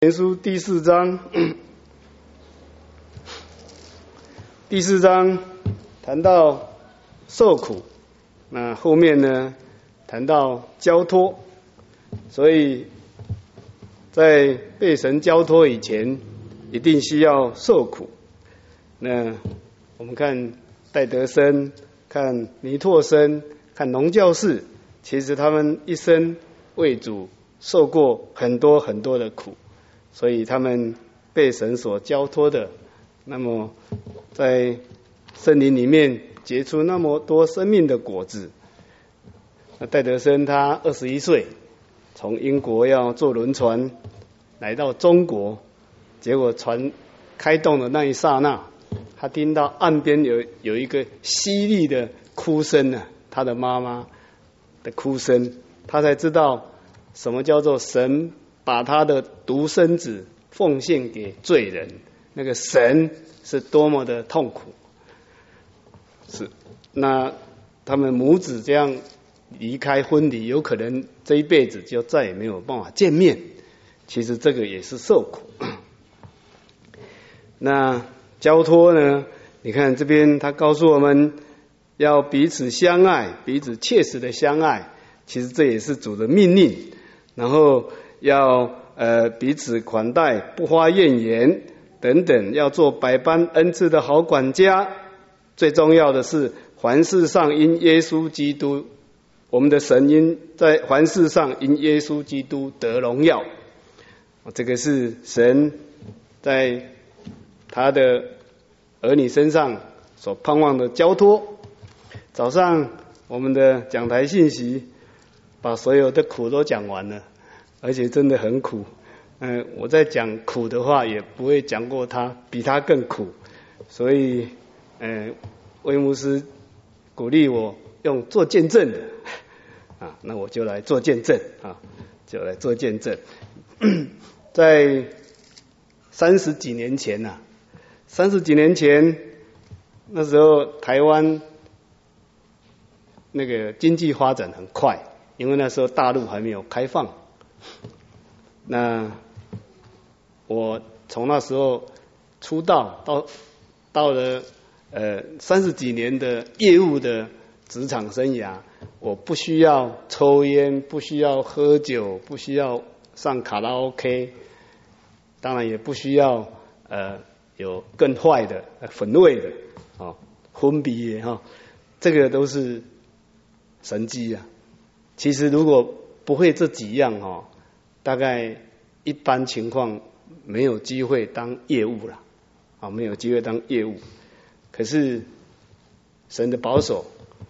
前书第4章，第4章谈到受苦，那后面呢谈到交托，所以在被神交托以前，一定需要受苦。那我们看戴德生、看尼拓生、看农教士，其实他们一生为主受过很多很多的苦。所以他们被神所交托的，那么在森林里面结出那么多生命的果子。那戴德生他21岁，从英国要坐轮船来到中国，结果船开动的那一刹那，他听到岸边有一个犀利的哭声啊，他的妈妈的哭声，他才知道什么叫做神把他的独生子奉献给罪人，那个神是多么的痛苦。是，那他们母子这样离开婚礼，有可能这一辈子就再也没有办法见面。其实这个也是受苦。那交托呢？你看这边他告诉我们要彼此相爱，彼此切实的相爱。其实这也是主的命令。然后要彼此款待，不发怨言等等，要做百般恩赐的好管家。最重要的是，凡事上因耶稣基督，我们的神因在凡事上因耶稣基督得荣耀。这个是神在他的儿女身上所盼望的交托。早上我们的讲台信息把所有的苦都讲完了，而且真的很苦。我在讲苦的话，也不会讲过他比他更苦。所以，魏牧师鼓励我用做见证的啊，那我就来做见证啊，就来做见证。在30几年前呐，30几年前，那时候台湾那个经济发展很快，因为那时候大陆还没有开放。那我从那时候出道到了30几年的业务的职场生涯，我不需要抽烟，不需要喝酒，不需要上卡拉 OK， 当然也不需要有更坏的粉味的昏迷的这个都是神迹啊。其实如果不会这几样大概一般情况没有机会当业务了没有机会当业务。可是神的保守，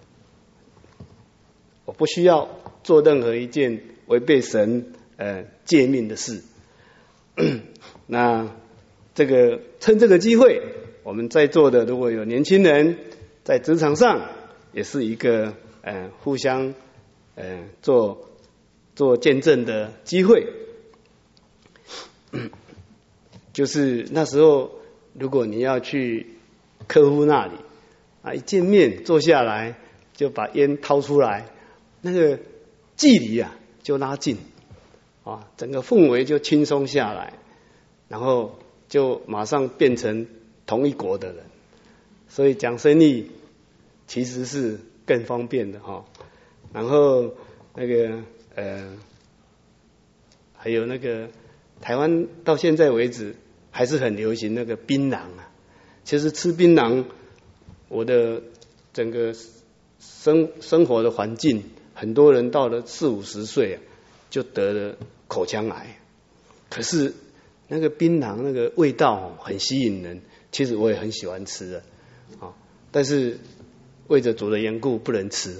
我不需要做任何一件违背神诫命的事。那这个趁这个机会，我们在座的如果有年轻人在职场上，也是一个互相做见证的机会。就是那时候，如果你要去客户那里一见面坐下来就把烟掏出来，那个距离就拉近整个氛围就轻松下来，然后就马上变成同一国的人。所以讲生意其实是更方便的然后那个还有那个台湾到现在为止还是很流行那个槟榔其实吃槟榔，我的整个生活的环境，很多人到了40-50岁就得了口腔癌。可是那个槟榔那个味道很吸引人，其实我也很喜欢吃的但是为着主的缘故不能吃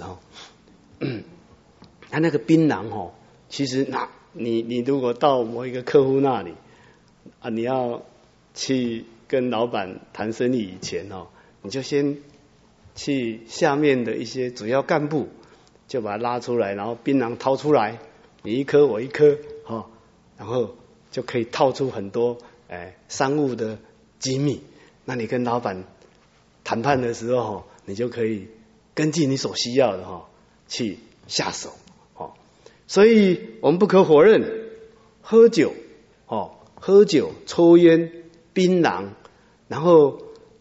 他那个槟榔其实你如果到某一个客户那里你要去跟老板谈生意以前你就先去下面的一些主要干部，就把它拉出来，然后槟榔掏出来，你一颗我一颗然后就可以套出很多商务的机密。那你跟老板谈判的时候你就可以根据你所需要的去下手所以我们不可否认，喝酒喝酒、抽烟、槟榔，然后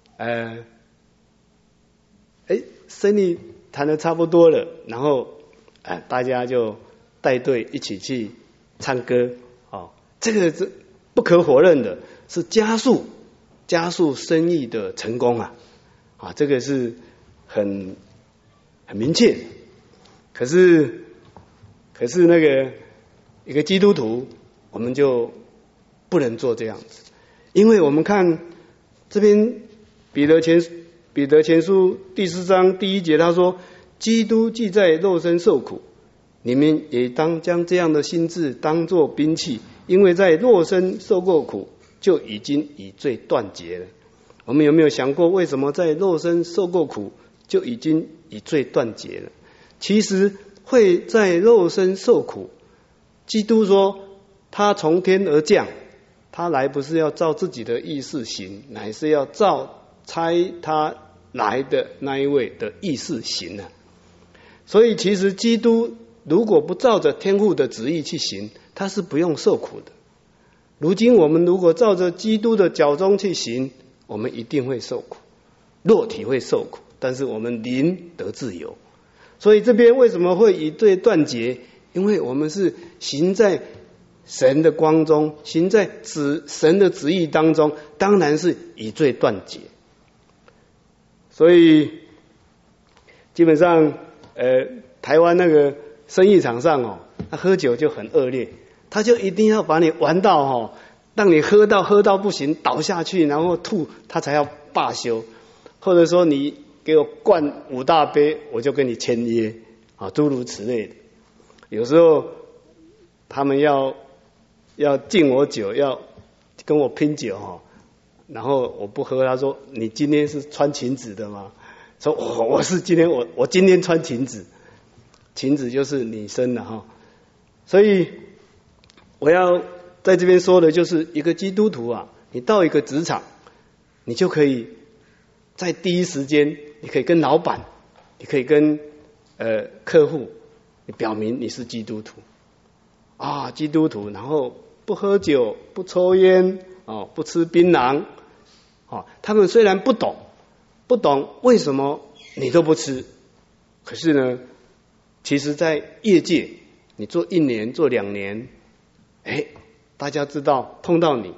生意谈得差不多了，然后大家就带队一起去唱歌，这个是不可否认的，是加速生意的成功啊！这个是很明确的。可是那个一个基督徒，我们就不能做这样子，因为我们看这边彼得前书第4章第1节，他说：基督既在肉身受苦，你们也当将这样的心志当作兵器，因为在肉身受过苦，就已经与罪断绝了。我们有没有想过，为什么在肉身受过苦，就已经与罪断绝了？其实会在肉身受苦，基督说他从天而降，他来不是要照自己的意思行，乃是要照差他来的那一位的意思行啊。所以其实基督如果不照着天父的旨意去行，他是不用受苦的。如今我们如果照着基督的脚中去行，我们一定会受苦，肉体会受苦，但是我们灵得自由。所以这边为什么会与罪断绝？因为我们是行在神的光中，行在神的旨意当中，当然是与罪断绝。所以基本上台湾那个生意场上他喝酒就很恶劣，他就一定要把你玩到让你喝到不行倒下去，然后吐，他才要罢休。或者说你给我灌5大杯，我就跟你签约诸如此类的。有时候他们要敬我酒，要跟我拼酒然后我不喝，他说你今天是穿裙子的吗？说我是我今天穿裙子，裙子就是女生的所以我要在这边说的就是一个基督徒你到一个职场，你就可以在第一时间，你可以跟老板，你可以跟客户，你表明你是基督徒基督徒，然后不喝酒，不抽烟不吃槟榔他们虽然不懂为什么你都不吃，可是呢，其实在业界你做1年做2年，大家知道碰到你，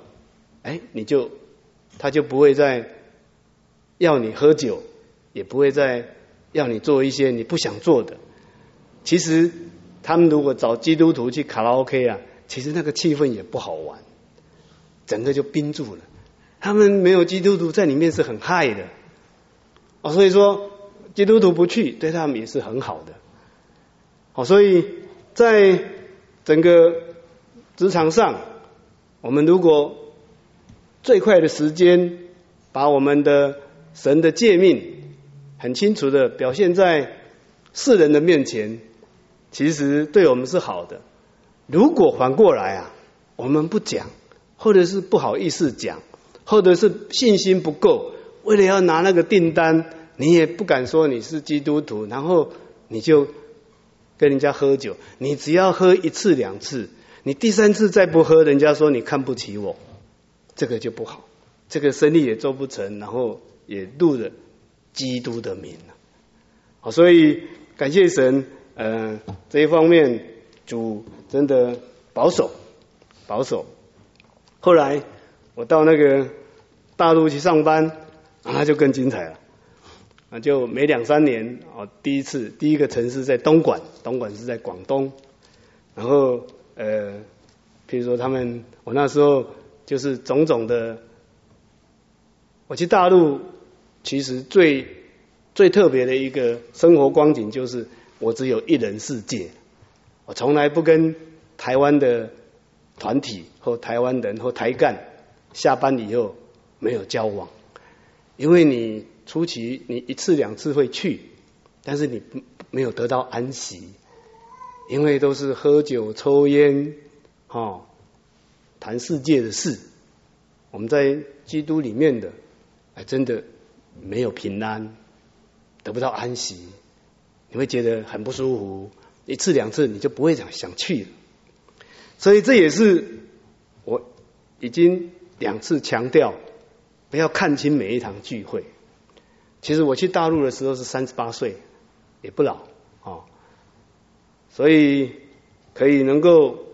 他就不会再要你喝酒，也不会再要你做一些你不想做的。其实他们如果找基督徒去卡拉 OK 其实那个气氛也不好玩，整个就冰住了。他们没有基督徒在里面是很害的所以说基督徒不去对他们也是很好的所以在整个职场上，我们如果最快的时间把我们的神的诫命很清楚的表现在世人的面前，其实对我们是好的。如果反过来我们不讲，或者是不好意思讲，或者是信心不够，为了要拿那个订单，你也不敢说你是基督徒，然后你就跟人家喝酒，你只要喝1次2次，你第3次再不喝，人家说你看不起我，这个就不好，这个生意也做不成，然后也入了基督的名了所以感谢神这一方面主真的保守。后来我到那个大陆去上班那就更精彩了就每2、3年第一个城市在东莞是在广东，然后譬如说我那时候就是种种的，我去大陆其实最特别的一个生活光景就是我只有1人世界，我从来不跟台湾的团体或台湾人或台干下班以后没有交往，因为你初期你1次2次会去，但是你没有得到安息，因为都是喝酒抽烟谈世界的事。我们在基督里面的真的没有平安，得不到安息，你会觉得很不舒服，1次2次你就不会想去了。所以这也是我已经2次强调不要看清每一场聚会。其实我去大陆的时候是38岁，也不老哦，所以可以能够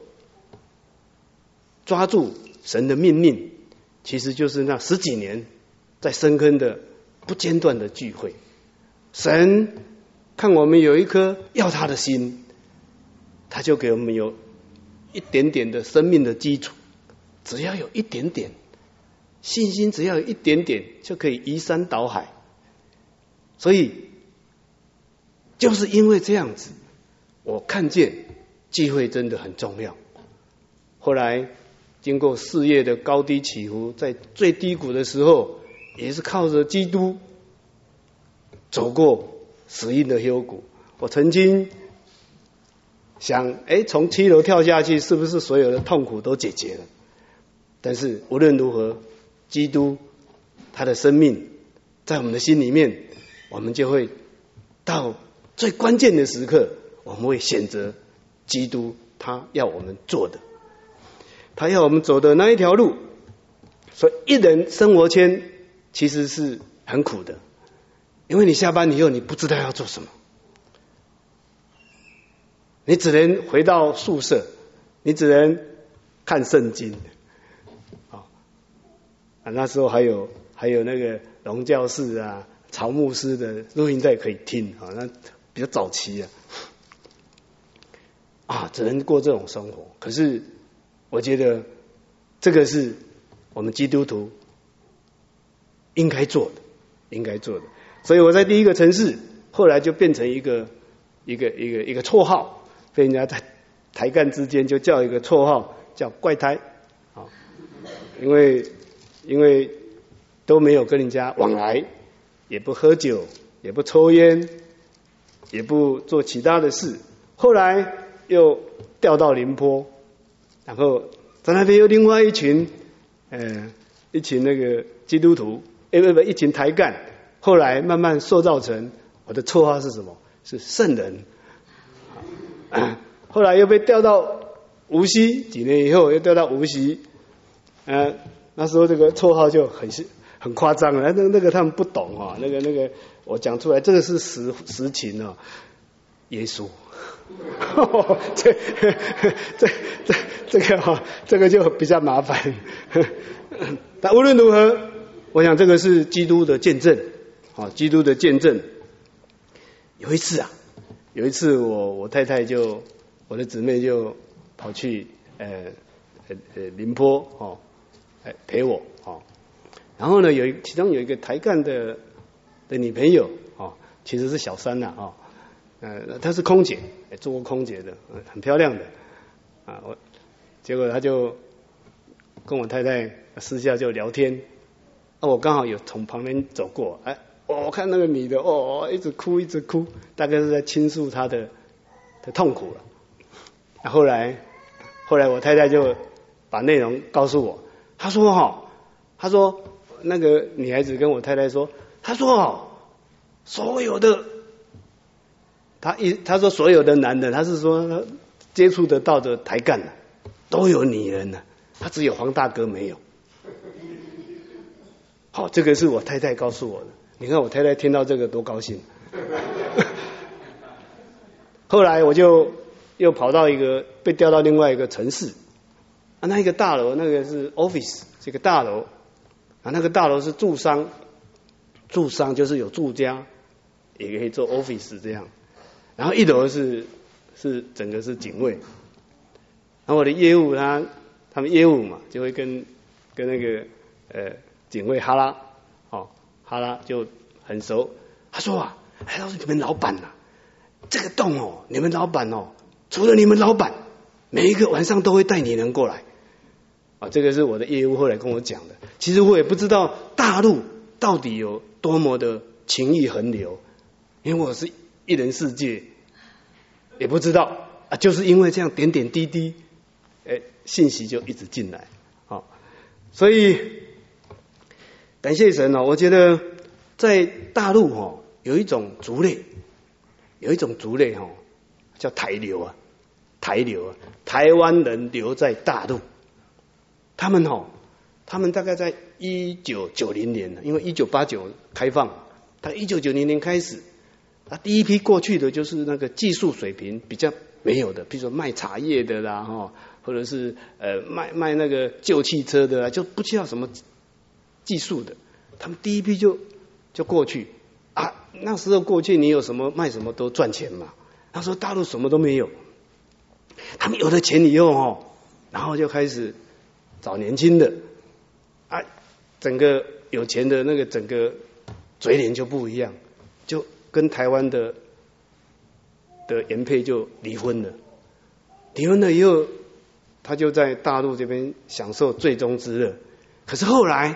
抓住神的命令，其实就是那10几年在深坑的不间断的聚会。神看我们有一颗要他的心，他就给我们有一点点的生命的基础，只要有一点点信心，只要有一点点就可以移山倒海。所以就是因为这样子，我看见聚会真的很重要。后来经过事业的高低起伏，在最低谷的时候，也是靠着基督走过死荫的幽谷。我曾经想，从7楼跳下去，是不是所有的痛苦都解决了？但是无论如何，基督他的生命在我们的心里面，我们就会到最关键的时刻，我们会选择基督他要我们做的，他要我们走的那一条路。所以一人生活圈其实是很苦的，因为你下班以后你不知道要做什么，你只能回到宿舍，你只能看圣经那时候还有那个龙教士啊、曹牧师的录音带可以听那比较早期只能过这种生活。可是我觉得这个是我们基督徒应该做的。所以我在第一个城市，后来就变成一个绰号，被人家在台干之间就叫一个绰号叫怪胎因为都没有跟人家往来，也不喝酒，也不抽烟，也不做其他的事。后来又调到宁波，然后在那边有另外一群那个基督徒，一群台干。后来慢慢塑造成我的绰号是什么？是圣人。后来又被调到无锡，几年以后又调到无锡。那时候这个绰号就很夸张了，那个他们不懂那个我讲出来，这个是实情耶稣。这个就比较麻烦。但无论如何，我想这个是基督的见证，基督的见证。有一次我太太我的姊妹就跑去宁波陪我然后呢其中有一个台干的女朋友其实是小三她是空姐，做过空姐的，很漂亮的结果她就跟我太太私下就聊天我刚好有从旁边走过我看那个女的一直哭，大概是在倾诉她的痛苦了。后来我太太就把内容告诉我，她说那个女孩子跟我太太说，她说所有的她说所有的男人，她是说接触得到的台干都有女人她只有黄大哥没有。这个是我太太告诉我的。你看我太太听到这个多高兴。后来我就又跑到被调到另外一个城市那一个大楼，那个是 office， 这个大楼那个大楼是住商就是有住家，也可以做 office 这样。然后1楼是整个是警卫。然后我的业务他们业务嘛，就会跟那个警卫哈拉就很熟。他说他说你们老板这个洞你们老板除了你们老板，每一个晚上都会带女人过来这个是我的业务后来跟我讲的。其实我也不知道大陆到底有多么的情义横流，因为我是一人世界，也不知道就是因为这样点点滴滴信息就一直进来所以感谢神我觉得在大陆有一种族类叫台流台湾人留在大陆， 他们大概在1990年呢，因为1989开放，他1990年开始，第一批过去的就是那个技术水平比较没有的，比如说卖茶叶的啦，或者是卖那个旧汽车的啦，就不需要什么技术的，他们第一批就过去啊。那时候过去你有什么卖什么都赚钱嘛，那时候大陆什么都没有，他们有了钱以后然后就开始找年轻的啊，整个有钱的那个整个嘴脸就不一样，就跟台湾的原配就离婚了。离婚了以后，他就在大陆这边享受最终之乐。可是后来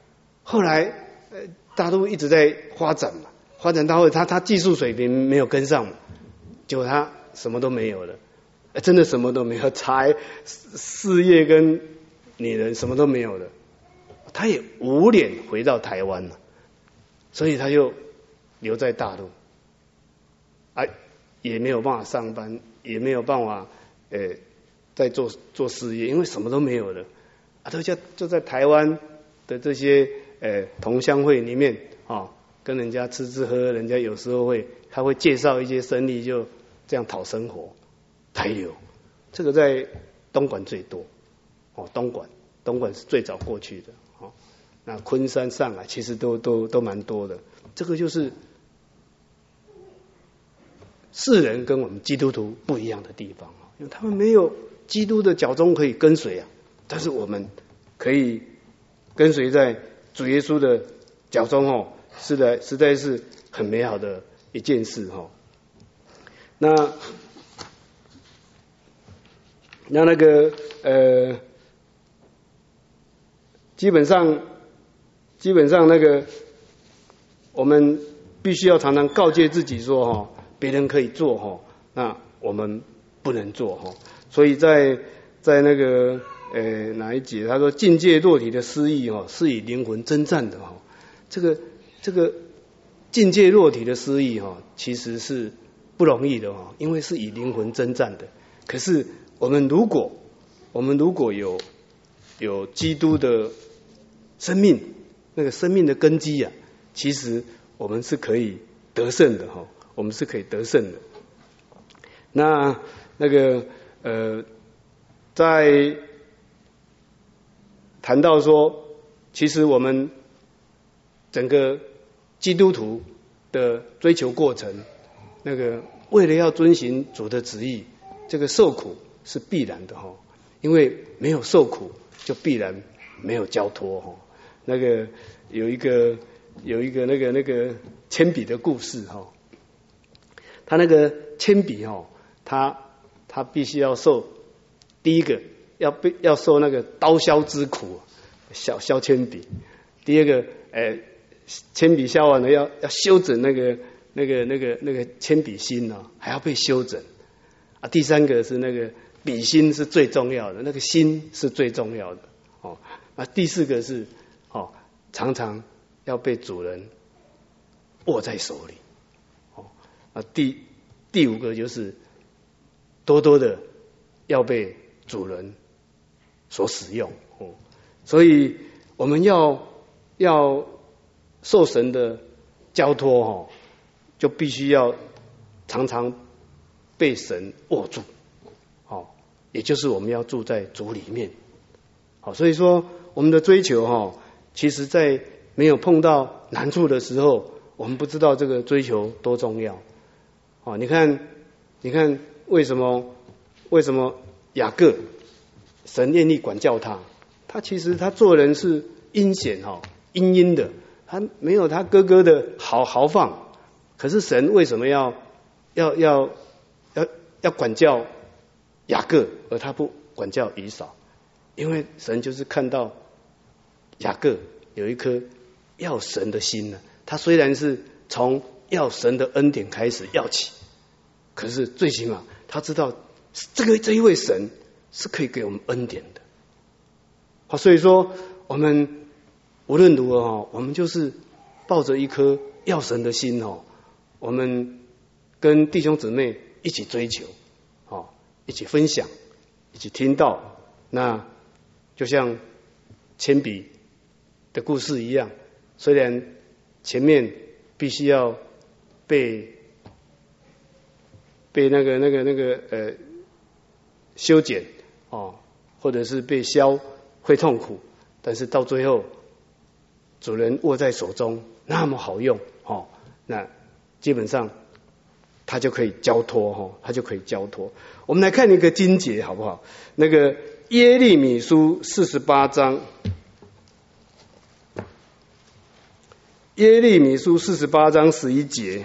大陆一直在发展嘛，发展到后他技术水平没有跟上嘛，结果他什么都没有了，真的什么都没有，财、事业跟女人什么都没有了，他也无脸回到台湾了，所以他就留在大陆，也没有办法上班，也没有办法在做事业，因为什么都没有了，他就在台湾的这些同乡会里面跟人家吃喝，人家有时候他会介绍一些生意，就这样讨生活，才有这个在东莞最多东莞是最早过去的那昆山、上海其实都蛮多的。这个就是世人跟我们基督徒不一样的地方，因为他们没有基督的脚踪可以跟随但是我们可以跟随在主耶稣的脚踪实在是很美好的一件事那个基本上那个我们必须要常常告诫自己说别人可以做那我们不能做所以在那个哪一节他说境界若体的失意是以灵魂征战的这个境界若体的失意其实是不容易的因为是以灵魂征战的。可是我们如果有基督的生命，那个生命的根基其实我们是可以得胜的我们是可以得胜的。那个在谈到说，其实我们整个基督徒的追求过程，那个为了要遵行主的旨意，这个受苦是必然的因为没有受苦，就必然没有交托那个有一个那个铅笔的故事他那个铅笔他必须要受第一个要受那个刀削之苦，削铅笔。第二个铅笔削完了要修整那个铅笔芯还要被修整第三个是那个笔芯是最重要的，那个芯是最重要的第四个是常常要被主人握在手里第五个就是多多的要被主人所使用所以我们要受神的交托就必须要常常被神握住也就是我们要住在主里面所以说我们的追求其实在没有碰到难处的时候，我们不知道这个追求多重要你看为什么雅各神愿意管教他其实他做人是阴险阴的，他没有他哥哥的豪放，可是神为什么要管教雅各，而他不管教以扫？因为神就是看到雅各有一颗要神的心他虽然是从要神的恩典开始要起，可是最起码他知道这一位神是可以给我们恩典的所以说我们无论如何我们就是抱着一颗要神的心我们跟弟兄姊妹一起追求一起分享，一起听到，那就像铅笔的故事一样，虽然前面必须要被那个修剪哦，或者是被削，会痛苦，但是到最后主人握在手中那么好用哦，那基本上他就可以交托哦，他就可以交托。我们来看一个经节好不好？那个耶利米书48章，耶利米书48章11节。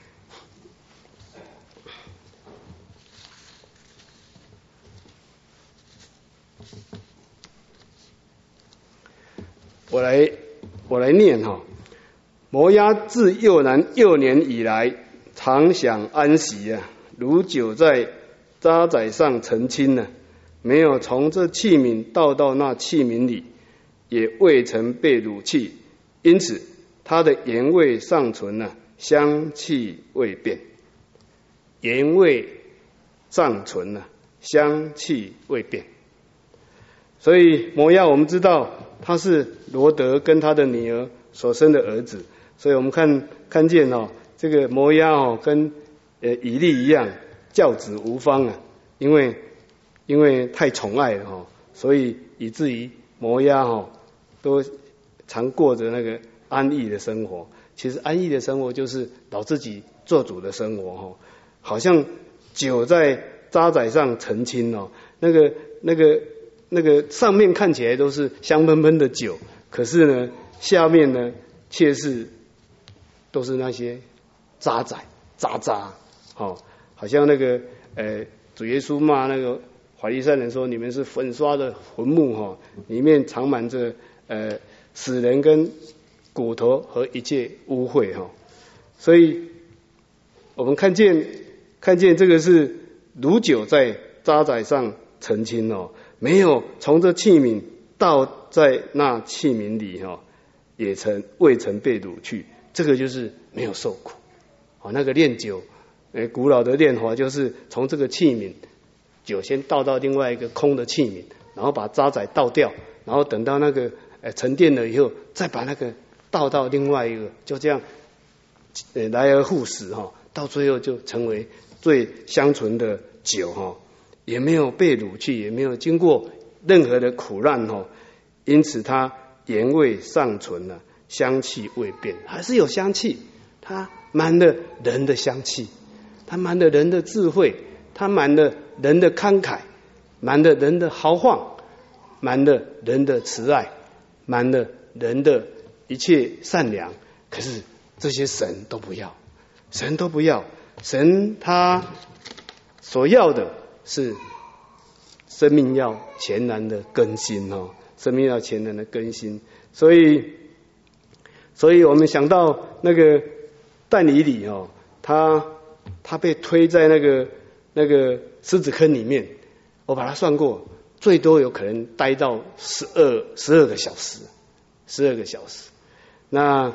我来念哈。摩押自幼男幼年以来，常享安息啊，如酒在渣滓上澄清呢，没有从这器皿倒到那器皿里，也未曾被掳去，因此它的原味尚存呢，香气未变。原味尚存呢，香气未变。所以摩押我们知道他是罗德跟他的女儿所生的儿子，所以我们看见哦，这个摩押哦跟以利一样教子无方啊，因为太宠爱了哦，所以以至于摩押哦都常过着那个安逸的生活。其实安逸的生活就是老自己做主的生活哦，好像酒在渣滓上澄清哦，那个上面看起来都是香喷喷的酒，可是呢，下面呢却是都是那些渣渣，哦，好像那个主耶稣骂那个法利赛人说，你们是粉刷的坟墓哈，里面藏满着死人跟骨头和一切污秽哈。所以我们看见这个是如酒在渣滓上澄清哦。没有从这器皿倒在那器皿里哈，也未曾被掳去，这个就是没有受苦。哦，那个炼酒，古老的炼法就是从这个器皿酒先倒到另外一个空的器皿，然后把渣滓倒掉，然后等到那个沉淀了以后，再把那个倒到另外一个，就这样来而复始哈，到最后就成为最香醇的酒哈。也没有被掳去，也没有经过任何的苦难哦，因此它原味尚存了，香气未变，还是有香气，它满了人的香气，它满了人的智慧，它满了人的慷慨，满了人的豪放，满了人的慈爱，满了人的一切善良。可是这些神都不要，神都不要，神他所要的是生命要全然的更新哦，生命要全然的更新。所以我们想到那个但以理哦，他被推在那个狮子坑里面，我把它算过，最多有可能待到12个小时，12个小时。那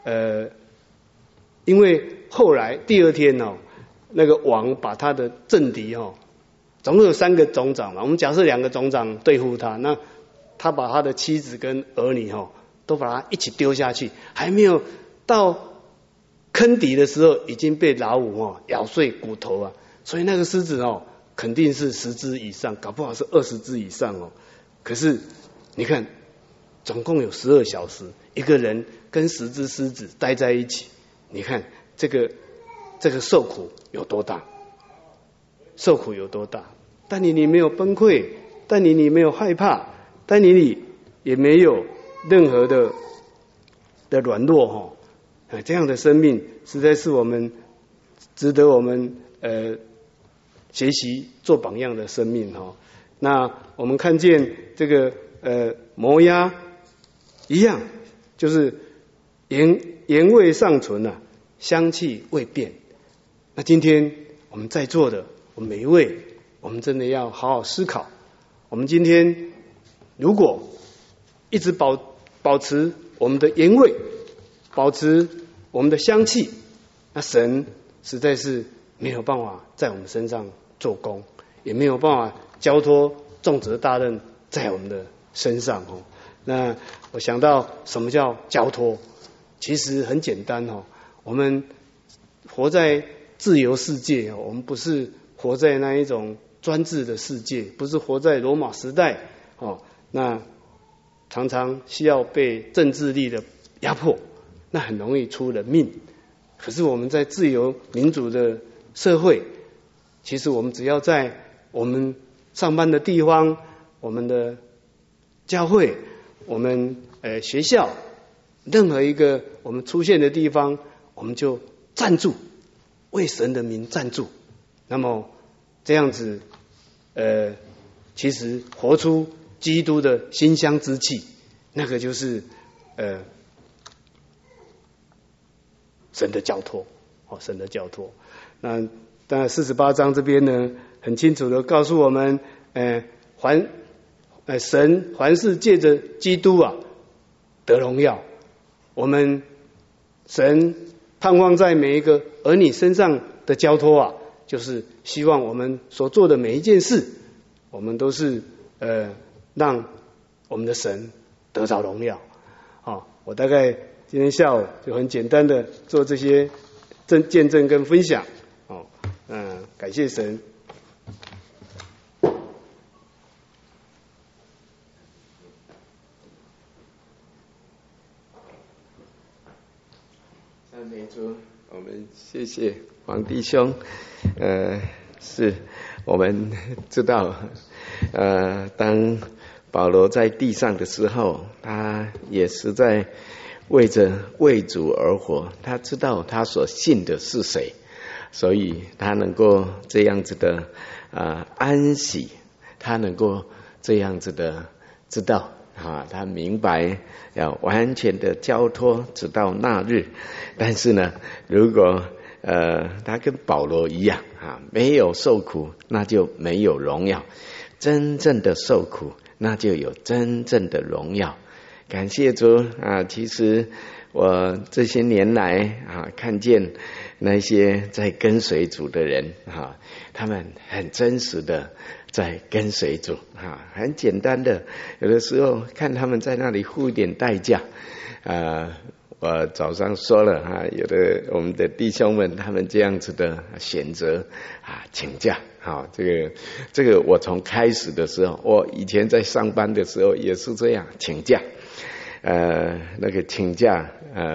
因为后来第二天哦，那个王把他的政敌哦，总共有3个总长嘛，我们假设2个总长对付他，那他把他的妻子跟儿女哦，都把他一起丢下去，还没有到坑底的时候，已经被老虎哦咬碎骨头啊，所以那个狮子哦，肯定是10只以上，搞不好是20只以上哦。可是你看，总共有12小时，一个人跟10只狮子待在一起，你看这个受苦有多大？受苦有多大？但你没有崩溃，但你没有害怕，但你也没有任何的软弱哈，这样的生命实在是我们值得我们学习做榜样的生命哈。那我们看见这个摩押一样，就是原味尚存啊，香气未变。那今天我们在座的，我们每一位，我们真的要好好思考。我们今天如果一直保持我们的原味，保持我们的香气，那神实在是没有办法在我们身上做工，也没有办法交托重责大任在我们的身上哦。 那我想到什么叫交托，其实很简单哦。我们活在自由世界，我们不是活在那一种专制的世界，不是活在罗马时代哦。那常常需要被政治力的压迫，那很容易出人命。可是我们在自由民主的社会，其实我们只要在我们上班的地方、我们的教会、我们学校，任何一个我们出现的地方，我们就站住，为神的名站住。那么这样子，其实活出基督的馨香之气，那个就是神的交托，神的交托。那当然48章这边呢，很清楚的告诉我们，神凡是借着基督啊得荣耀。我们神盼望在每一个儿女身上的交托啊，就是希望我们所做的每一件事，我们都是让我们的神得着荣耀。我大概今天下午就很简单的做这些见证跟分享。感谢神。 赞美主，我们谢谢黄弟兄。是我们知道，当保罗在地上的时候，他也实在为主而活。他知道他所信的是谁，所以他能够这样子的安息，他能够这样子的知道他明白要完全的交托，直到那日。但是呢，如果他跟保罗一样没有受苦，那就没有荣耀；真正的受苦，那就有真正的荣耀。感谢主其实我这些年来看见那些在跟随主的人他们很真实的在跟随主很简单的，有的时候看他们在那里付一点代价。我早上说了有的我们的弟兄们他们这样子的选择请假。这个我从开始的时候，我以前在上班的时候也是这样请假。那个请假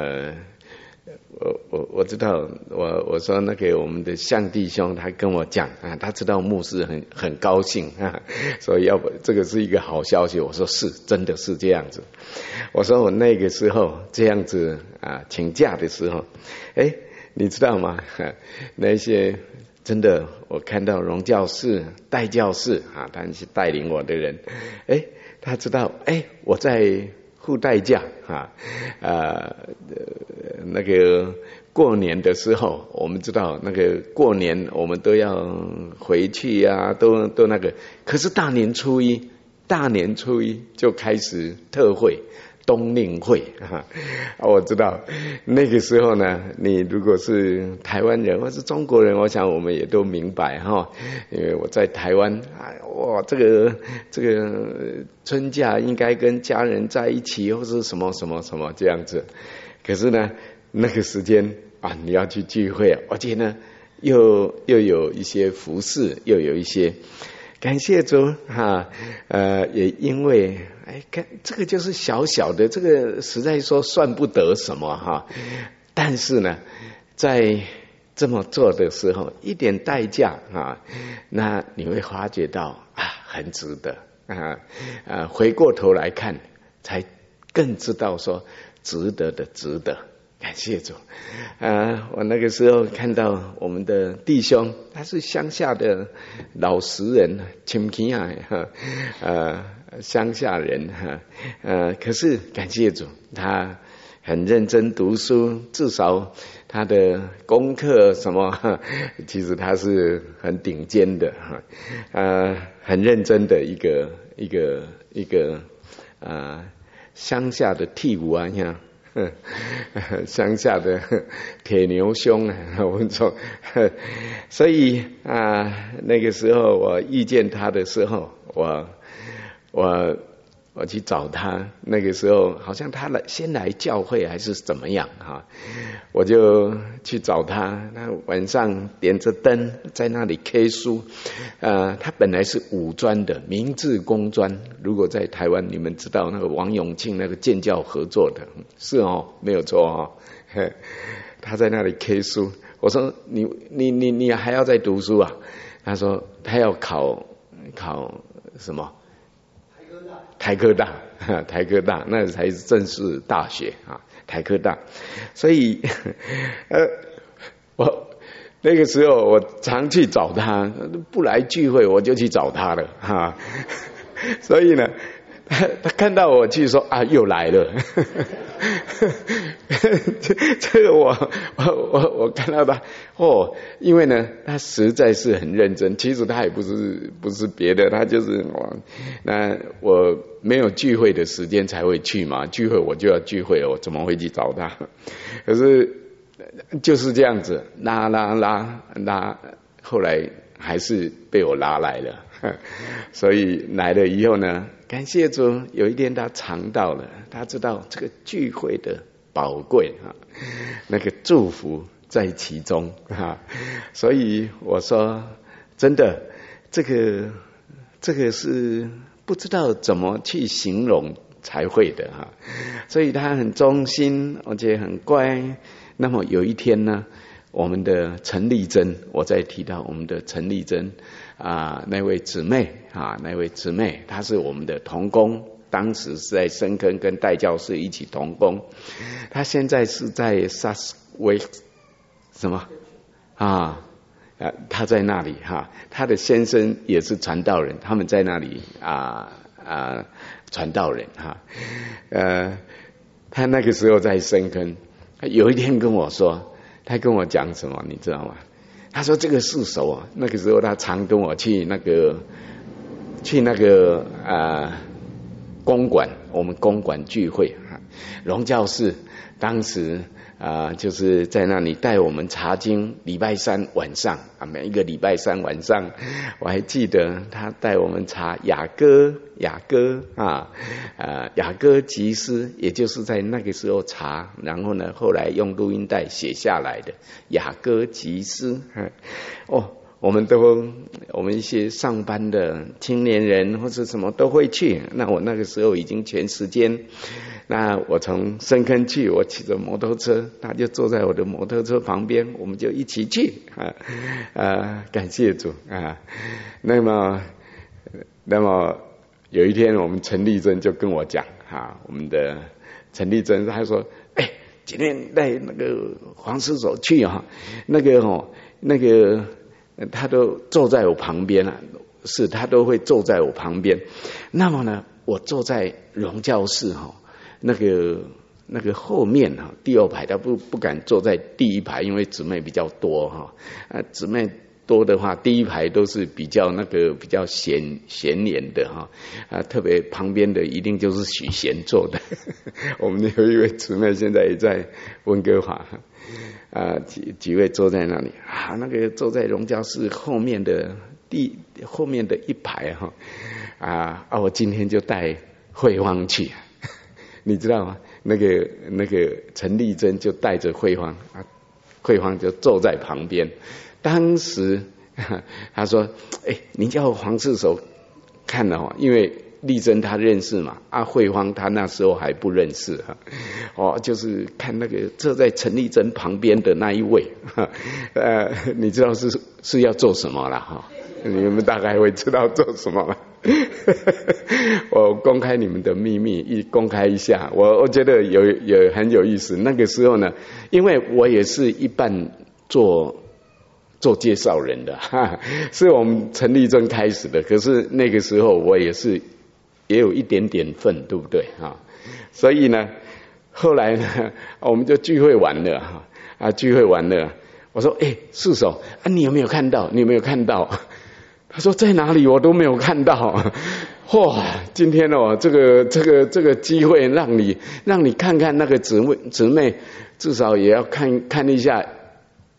我知道，我说那个我们的向弟兄他跟我讲他知道牧师很高兴所以要不这个是一个好消息。我说是，真的是这样子。我说我那个时候这样子请假的时候，你知道吗？那些真的我看到荣教士、代教士他是带领我的人，他知道我在付代价那个过年的时候，我们知道那个过年我们都要回去都那个。可是大年初一就开始特会冬令会我知道那个时候呢，你如果是台湾人或是中国人，我想我们也都明白因为我在台湾这个春假应该跟家人在一起，或是什么什么什么这样子。可是呢，那个时间你要去聚会，而且呢又有一些服侍，又有一些感谢主也因为看这个就是小小的，这个实在说算不得什么但是呢，在这么做的时候，一点代价那你会发觉到很值得回过头来看，才更知道说值得的值得。感谢主我那个时候看到我们的弟兄，他是乡下的老实人，亲戚乡下人可是感谢主，他很认真读书，至少他的功课什么其实他是很顶尖的很认真的一个乡下的替补乡下的铁牛兄我们说所以那个时候我遇见他的时候，我我去找他，那个时候好像他先来教会还是怎么样哈，我就去找他。他晚上点着灯在那里 K 书，他本来是五专的明治工专，如果在台湾你们知道那个王永庆那个建教合作的，是哦，没有错哦。他在那里 K 书，我说你还要再读书啊？他说他要考什么？台科大，那才是正式大学啊，台科大。所以，我那个时候我常去找他，不来聚会我就去找他了哈。所以呢，他看到我去说啊，又来了。这个我看到他因为呢，他实在是很认真。其实他也不是别的，他就是那我没有聚会的时间才会去嘛，聚会我就要聚会，我怎么会去找他？可是就是这样子拉，后来还是被我拉来了。所以来了以后呢，感谢主，有一天他尝到了，他知道这个聚会的宝贵啊，那个祝福在其中啊。所以我说，真的，这个是不知道怎么去形容才会的哈。所以他很忠心，而且很乖。那么有一天呢，我们的陈丽珍，我再提到我们的陈丽珍那位姊妹，她是我们的同工，当时是在深坑跟戴教士一起同工。她现在是在萨斯威什么她在那里她的先生也是传道人，他们在那里传道人她那个时候在深坑，有一天跟我说，他跟我讲什么你知道吗？他说这个世手那个时候他常跟我去那个公馆，我们公馆聚会荣教士当时就是在那里带我们查经，礼拜三晚上每一个礼拜三晚上，我还记得他带我们查雅歌集诗，也就是在那个时候查，然后呢后来用录音带写下来的雅歌集诗。我们一些上班的青年人或者什么都会去。那我那个时候已经全时间，那我从深坑去，我骑着摩托车，他就坐在我的摩托车旁边，我们就一起去感谢主那么有一天我们陈丽珍就跟我讲我们的陈丽珍他说今天带那个黄师手去那个他都坐在我旁边他都会坐在我旁边。那么呢，我坐在荣教室那个后面第二排，他不敢坐在第一排，因为姊妹比较多姊妹多的话，第一排都是比较显眼的特别旁边的一定就是许贤坐的。我们有一位姊妹现在也在温哥华几位坐在那里那个坐在荣教室后面的一排我今天就带慧芳去你知道吗？那个陈丽珍就带着慧芳慧芳就坐在旁边。当时他说你叫黄世守看了因为丽珍他认识嘛慧芳他那时候还不认识就是看那个坐在陈丽珍旁边的那一位你知道是要做什么了你们大概会知道做什么了。我公开你们的秘密公开一下，我觉得有很有意思。那个时候呢，因为我也是一半做介绍人的是我们陈丽珍开始的，可是那个时候我也有一点点份，对不对所以呢后来呢我们就聚会完了聚会完了，我说世手你有没有看到？你有没有看到？他说在哪里？我都没有看到。今天这个机会让你看看那个姊妹，至少也要看一下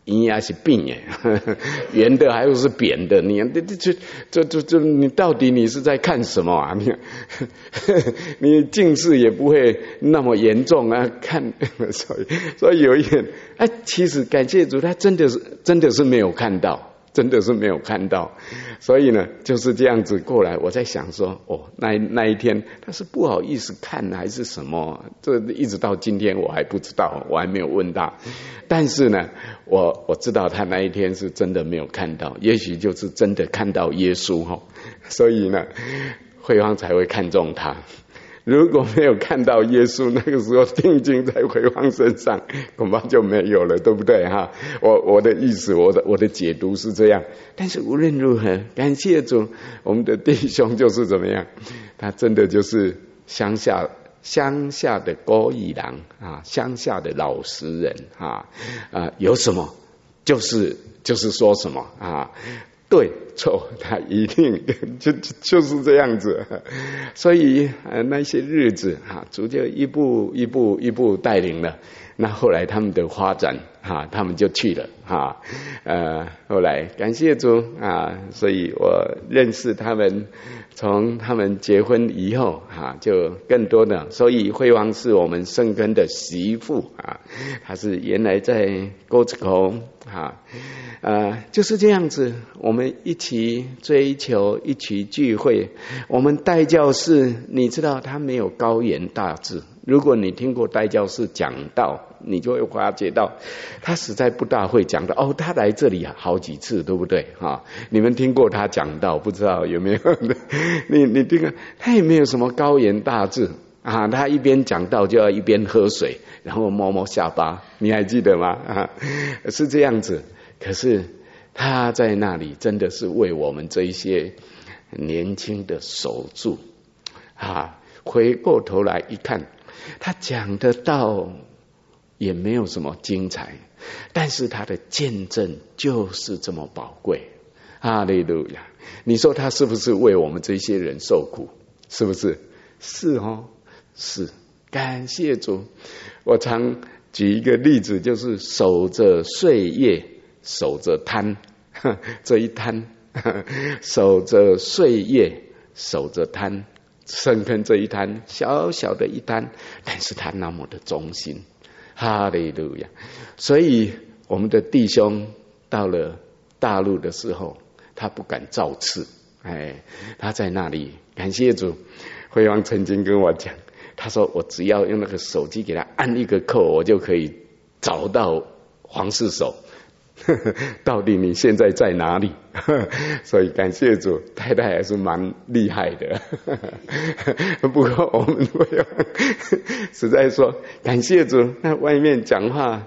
圆也是扁的，圆的还有是扁的，你你到底你是在看什么啊？你近视也不会那么严重啊，看，所以有一点，其实感谢主，他真的是没有看到。真的是没有看到，所以呢就是这样子过来。我在想说，那一天他是不好意思看还是什么？这一直到今天我还不知道，我还没有问他。但是呢，我知道他那一天是真的没有看到，也许就是真的看到耶稣哈，所以呢，慧芳才会看中他。如果没有看到耶稣，那个时候定睛在慧芳身上，恐怕就没有了，对不对哈？我的意思，我的解读是这样。但是无论如何，感谢主，我们的弟兄就是怎么样，他真的就是乡下的孤儿郎啊，乡下的老实人啊，有什么就是说什么啊。对错，他一定就是这样子，所以那些日子主就一步一步带领了。那后来他们的发展他们就去了后来感谢主所以我认识他们，从他们结婚以后就更多的，所以慧芳是我们圣根的媳妇她是原来在沟子口就是这样子，我们一起追求，一起聚会。我们代教士，你知道他没有高言大志。如果你听过代教士讲道，你就会发觉到他实在不大会讲道。他来这里好几次，对不对你们听过他讲道，不知道有没有？你听啊，他也没有什么高言大志他一边讲道就要一边喝水，然后摸摸下巴，你还记得吗？是这样子。可是他在那里真的是为我们这一些年轻的守住回过头来一看，他讲的道也没有什么精彩，但是他的见证就是这么宝贵。哈利路亚！你说他是不是为我们这些人受苦？是不是？是是。感谢主。我常举一个例子，就是守着岁月，守着贪，这一贪，守着岁月，守着贪，深坑这一贪，小小的一贪，但是他那么的忠心。哈利路亚！所以我们的弟兄到了大陆的时候，他不敢造次，他在那里，感谢主。慧芳曾经跟我讲，他说我只要用那个手机给他按一个扣，我就可以找到黄世守。到底你现在在哪里？所以感谢主，太太还是蛮厉害的。不过我们实在说感谢主，那外面讲话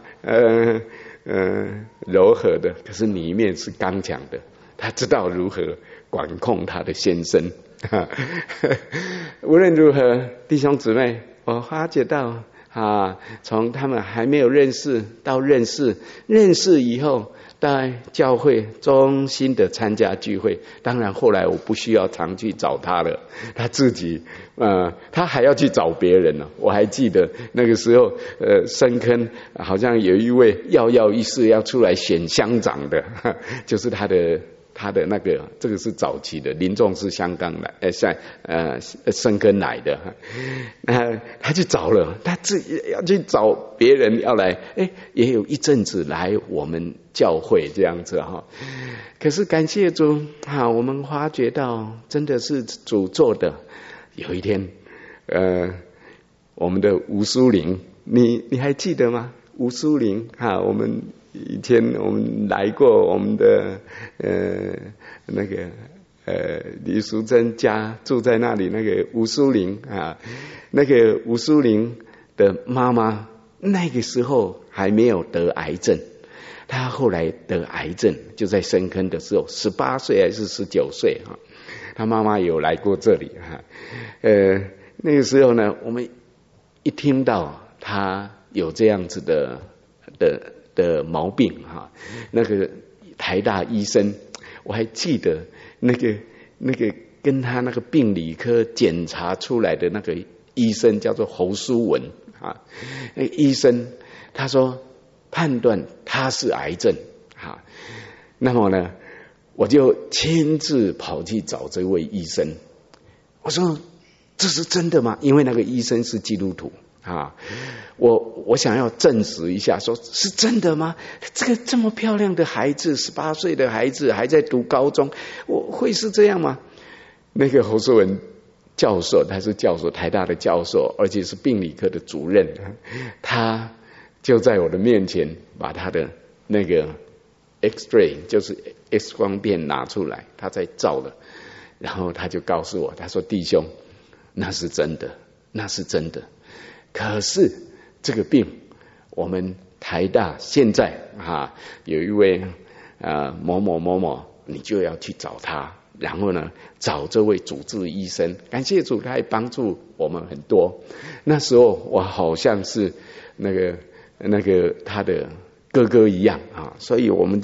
柔和的，可是里面是刚强的，他知道如何管控他的先生。无论如何，弟兄姊妹，我发觉到从他们还没有认识到认识以后，在教会衷心的参加聚会。当然后来我不需要常去找他了，他自己他还要去找别人呢。我还记得那个时候深坑好像有一位跃跃欲试要出来选乡长的，就是他的那个，这个是早期的，林仲是香港来，深坑来的，他去找了，他自己要去找别人要来，也有一阵子来我们教会这样子可是感谢主我们发觉到真的是主做的。有一天我们的吴淑玲，你还记得吗？吴淑玲我们以前我们来过我们的那个李淑珍家，住在那里，那个吴淑玲那个吴淑玲的妈妈那个时候还没有得癌症，她后来得癌症就在深坑的时候，18岁还是19岁她妈妈有来过这里那个时候呢，我们一听到她有这样子的毛病那个台大医生，我还记得那个跟他那个病理科检查出来的那个医生叫做侯淑文那个医生他说判断他是癌症啊。那么呢，我就亲自跑去找这位医生，我说这是真的吗？因为那个医生是基督徒啊，我想要证实一下，说是真的吗？这个这么漂亮的孩子，18岁的孩子还在读高中，我会是这样吗？那个侯世文教授，他是教授，台大的教授，而且是病理科的主任，他就在我的面前把他的那个 X-ray 就是 X 光片拿出来，他在照了，然后他就告诉我，他说弟兄，那是真的，那是真的。可是这个病，我们台大现在有一位某某某某，你就要去找他，然后呢找这位主治医生。感谢主，他也帮助我们很多。那时候我好像是那个他的哥哥一样啊，所以我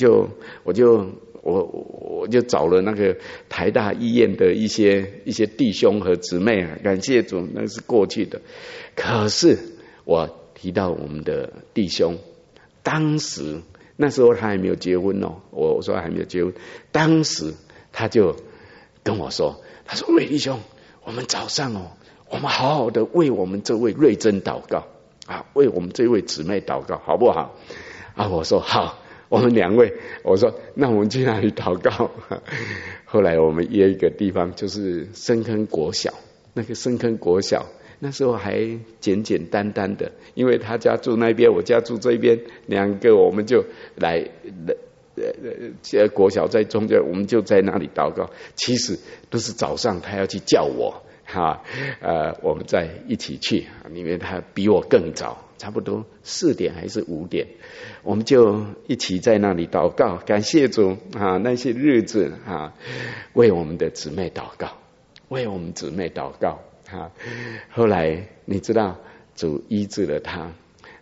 就找了那个台大医院的一些弟兄和姊妹，感谢主，那是过去的。可是我提到我们的弟兄，那时候他还没有结婚哦，我说还没有结婚，当时他就跟我说，他说喂弟兄，我们早上我们好好的为我们这位瑞珍祷告啊，为我们这位姊妹祷告，好不好？啊，我说好。我们2位，我说那我们去哪里祷告？后来我们约一个地方，就是深坑国小。那个深坑国小那时候还简简单单的，因为他家住那边，我家住这边，2个我们就来国小在中间，我们就在那里祷告。其实都是早上他要去叫我我们再一起去，因为他比我更早，差不多4点还是5点，我们就一起在那里祷告，感谢主那些日子为我们的姊妹祷告，为我们姊妹祷告后来你知道主医治了他，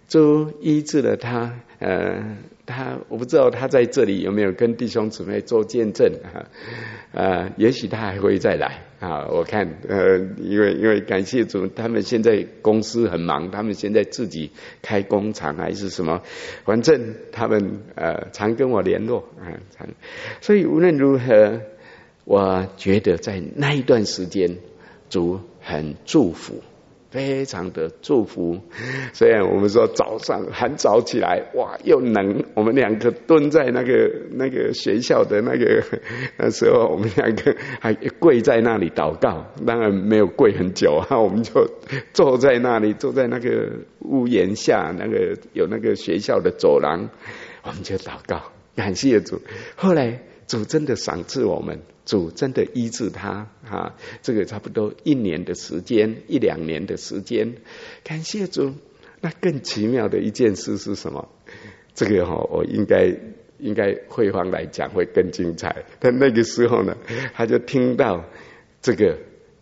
我不知道他在这里有没有跟弟兄姊妹做见证也许他还会再来我看因为感谢主，他们现在公司很忙，他们现在自己开工厂还是什么，反正他们常跟我联络所以无论如何，我觉得在那一段时间主很祝福，非常的祝福。虽然我们说早上很早起来，哇，又冷，我们2个蹲在那个学校的那时候，我们2个还跪在那里祷告，当然没有跪很久我们就坐在那里，坐在那个屋檐下，有那个学校的走廊，我们就祷告，感谢主。后来主真的赏赐我们，主真的医治他这个差不多1年的时间，1-2年的时间，感谢主。那更奇妙的一件事是什么？这个我应该慧芳来讲会更精彩。但那个时候呢，他就听到这个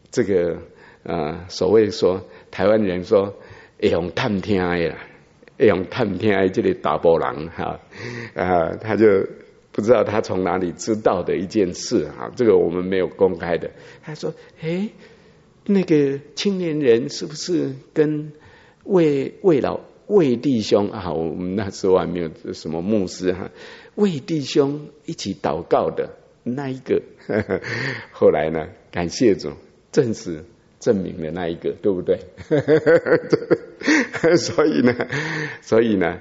所谓说台湾人说会用探听的啦，会用探听的这个大波人他就不知道他从哪里知道的一件事这个我们没有公开的。他说那个青年人是不是跟魏弟兄我们那时候还没有什么牧师魏弟兄一起祷告的那一个后来呢，感谢主，证明了那一个，对不对？所以呢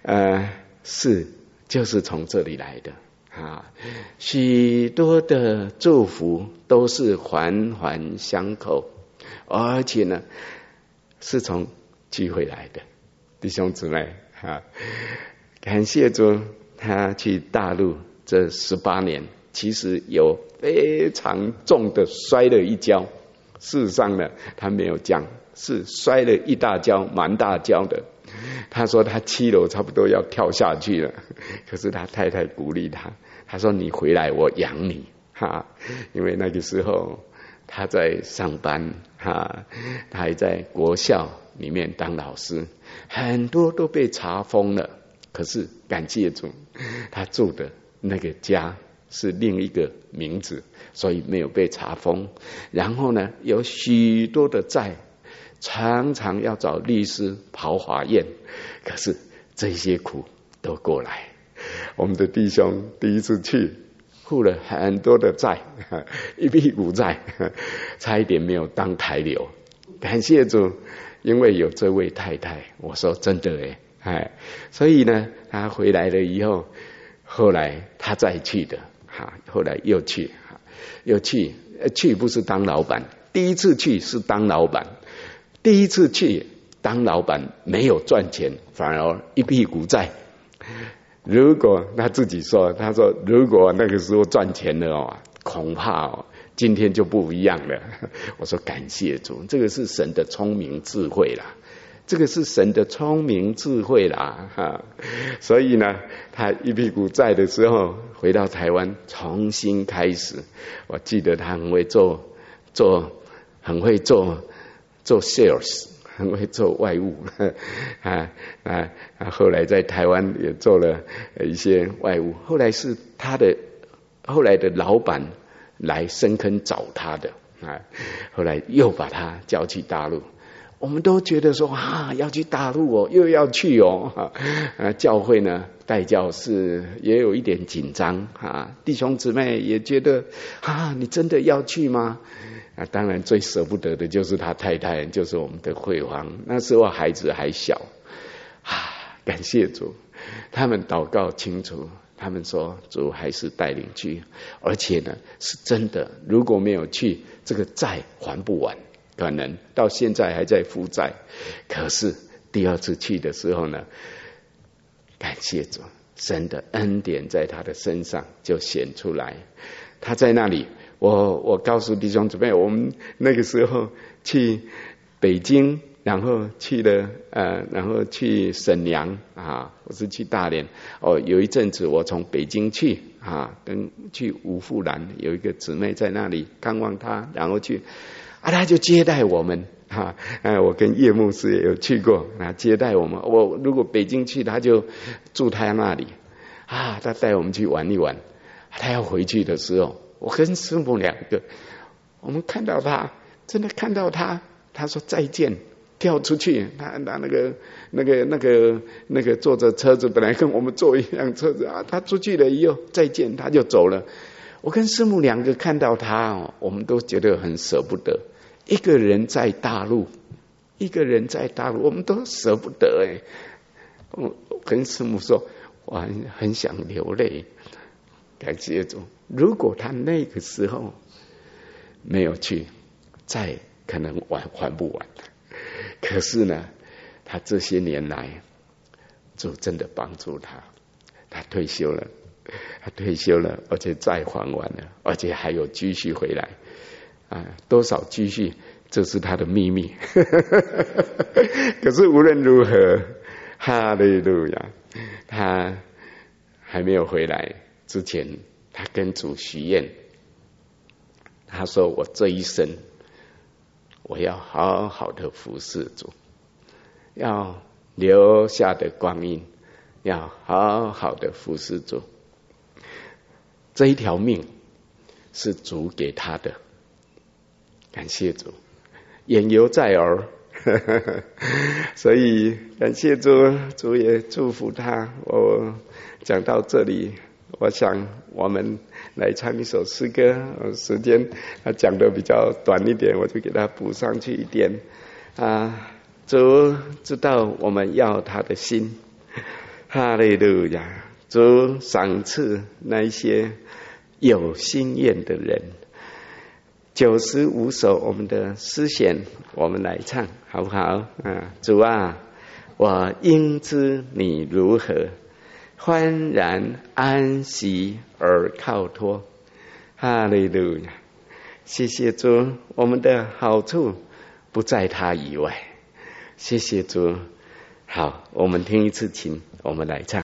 就是从这里来的许多的祝福都是环环相扣，而且呢是从聚会来的。弟兄姊妹感谢主，他去大陆这18年，其实有非常重的摔了一跤。事实上呢，他没有这样，是摔了一大跤，蛮大跤的。他说他7楼差不多要跳下去了，可是他太太鼓励他，他说你回来我养你因为那个时候他在上班他还在国校里面当老师，很多都被查封了，可是感谢主，他住的那个家是另一个名字，所以没有被查封。然后呢，有许多的债，常常要找律师跑法院，可是这些苦都过来。我们的弟兄第一次去，负了很多的债，一屁股债，差一点没有当台流。感谢主，因为有这位太太，我说真的所以呢，他回来了以后，后来他再去的，后来又去，去不是当老板，第一次去是当老板，第一次去当老板没有赚钱，反而一屁股债。如果他自己说，他说如果那个时候赚钱了恐怕今天就不一样了。我说感谢主，这个是神的聪明智慧啦，这个是神的聪明智慧啦所以呢，他一屁股债的时候回到台湾重新开始。我记得他很会做 sales， 很会做外务后来在台湾也做了一些外务，后来是后来的老板来深坑找他的后来又把他叫去大陆。我们都觉得说要去大陆又要去教会呢代教是也有一点紧张弟兄姊妹也觉得你真的要去吗？当然最舍不得的就是他太太，就是我们的慧芳，那时候孩子还小感谢主，他们祷告清楚，他们说主还是带领去，而且呢是真的，如果没有去，这个债还不完，可能到现在还在负债。可是第二次去的时候呢，感谢主，神的恩典在他的身上就显出来。他在那里，我告诉弟兄姊妹，我们那个时候去北京，然后去了然后去沈阳我是去大连有一阵子我从北京去跟去五富兰，有一个姊妹在那里看望她，然后去他就接待我们我跟叶牧师也有去过接待我们。我如果北京去，他就住他那里他带我们去玩一玩。他要回去的时候，我跟师母两个，我们看到他，真的看到他，他说再见，跳出去，他那个坐着车子，本来跟我们坐一辆车子他出去了以后再见，他就走了。我跟师母两个看到他我们都觉得很舍不得。一个人在大陆，我们都舍不得我跟师母说，我很想流泪。感谢主，如果他那个时候没有去，再可能还不完。可是呢，他这些年来主真的帮助他，他退休了，而且债还完了，而且还有积蓄回来多少积蓄，这是他的秘密可是无论如何，哈利路亚，他还没有回来之前，他跟主许愿，他说我这一生我要好好的服侍主，要留下的光阴要好好的服侍主。这一条命是主给他的，感谢主，言犹在耳所以感谢主，主也祝福他。我讲到这里，我想我们来唱一首诗歌，时间他讲的比较短一点，我就给他补上去一点主知道我们要他的心，哈利路亚。主赏赐那一些有心愿的人。95首我们的诗选，我们来唱好不好主啊，我应知你如何，欢然安息而靠托。哈利路亚，谢谢主，我们的好处不在他以外。谢谢主。好，我们听一次琴，我们来唱。